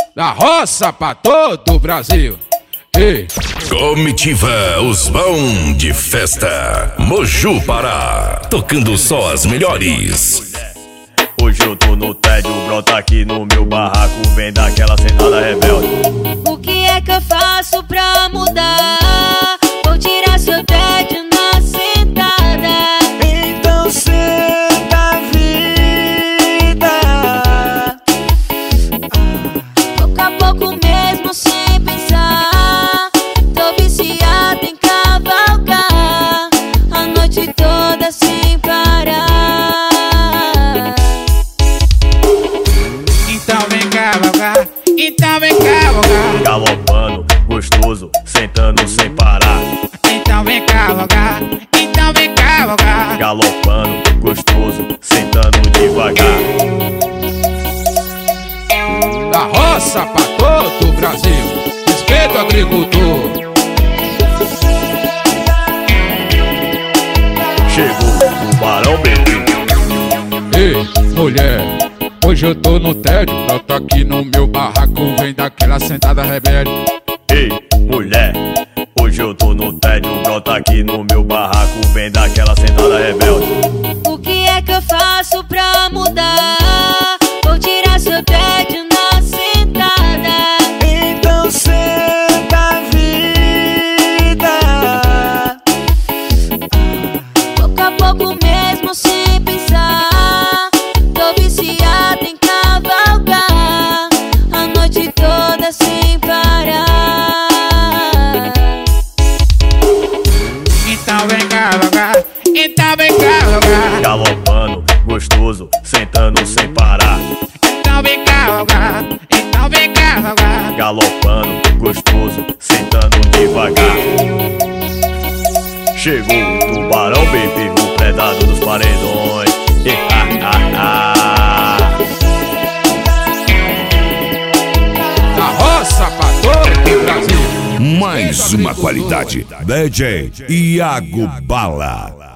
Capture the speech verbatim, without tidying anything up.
Da roça pra todo o Brasil. Ei. Comitiva Os Bons de Festa, Moju Pará, tocando só as melhores. Hoje eu tô no tédio, brota aqui no meu barraco, vem daquela sentada rebelde. O que é que eu faço pra mudar? Vou tirar seu tédio na sentada. Então senta, vida. Pouco a pouco mesmo sem pensar. Tô viciada em cavalgar a noite toda sem parar. Então vem cavalgar, então vem cavalgar. Galopando, gostoso, sentando sem parar. Então vem cavalgar, então vem cavalgar. Galopando, gostoso, sentando devagar. Da roça pra todo o Brasil, respeito ao agricultor. Chegou o Barão Bebê. Ei, mulher, hoje eu tô no tédio, brota aqui no meu barraco, vem daquela sentada rebelde. Ei, mulher, hoje eu tô no tédio, brota aqui no meu barraco, vem daquela sentada rebelde. O que é que eu faço pra mudar? Vou tirar seu tédio na sentada. Então senta, vida. Pouco a pouco mesmo sem pensar. Tô viciada em cavalgar a noite toda sem parar. Então vem cavalgar, então vem cavalgar. Galopando, gostoso, sentando sem parar. Então vem cavalgar, então vem cavalgar. Galopando, gostoso, sentando devagar. Chegou o Tubarão Bebê, o predador dos paredões. E, ah, ah, ah. Da roça pra todo o Brasil. Mais uma qualidade. D J Iago Bala.